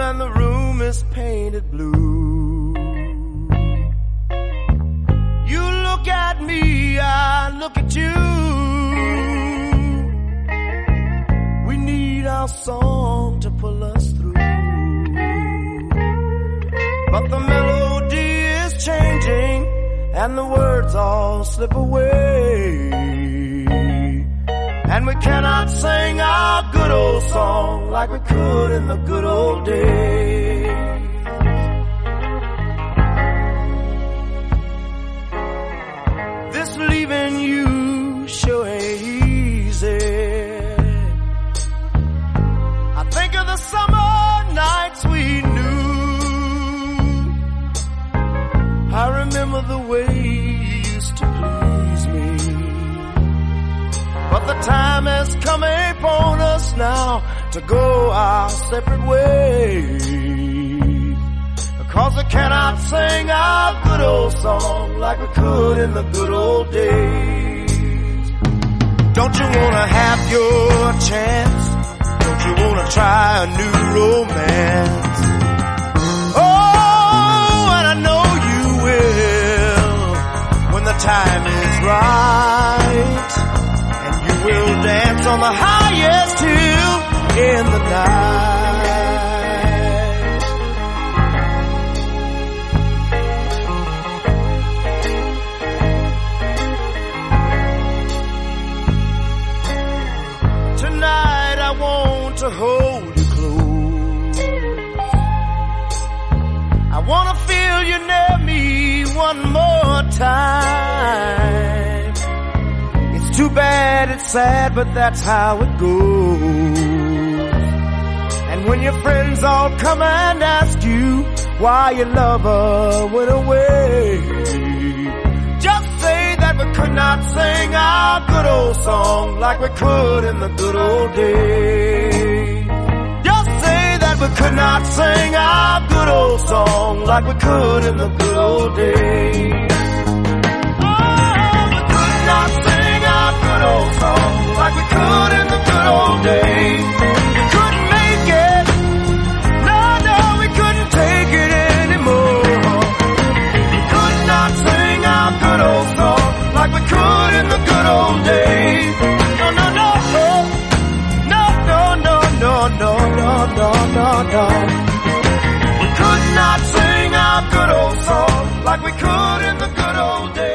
and the room is painted blue. You look at me, I look at you. We need our song to pull us through, but the melody is changing and the words all slip away, and we cannot sing our good old song like we could in the good old days. This leaving you sure ain't easy. I think of the summer nights we knew. I remember the way you used to please me, but the time has come upon us now to go our separate ways, because we cannot sing our good old song like we could in the good old days. Don't you wanna have your chance? Don't you wanna try a new romance? Oh, and I know you will when the time is right, and you will dance on the highest hill in the night. Tonight I want to hold you close. I want to feel you near me one more time. It's too bad, it's sad, but that's how it goes. And when your friends all come and ask you why your lover went away, just say that we could not sing our good old song like we could in the good old days. Just say that we could not sing our good old song like we could in the good old days. Oh, we could not sing our good old song like we could in the good old days. We couldn't make it. No, no, we couldn't take it anymore. We could not sing our good old song like we could in the good old days. No, no, no, no, no, no, no, no, no, no, no, no. We could not sing our good old song like we could in the good old days.